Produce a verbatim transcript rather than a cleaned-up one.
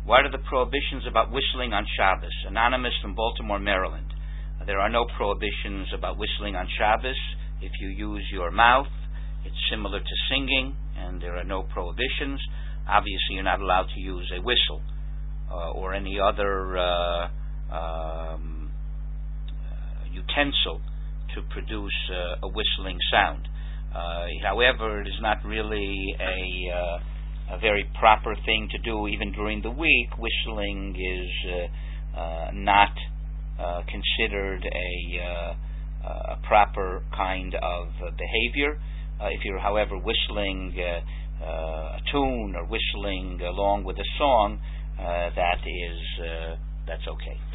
What are the prohibitions about whistling on Shabbos? Anonymous from Baltimore, Maryland. There are no prohibitions about whistling on Shabbos. If you use your mouth, it's similar to singing, and there are no prohibitions. Obviously, you're not allowed to use a whistle uh, or any other uh, um, uh, utensil to produce uh, a whistling sound. Uh, however, it is not really a, uh, a very proper thing to do even during the week. Whistling is uh, uh, not uh, considered a, uh, a proper kind of uh, behavior. Uh, if you're, however, whistling uh, uh, a tune or whistling along with a song, uh, that is uh, that's okay.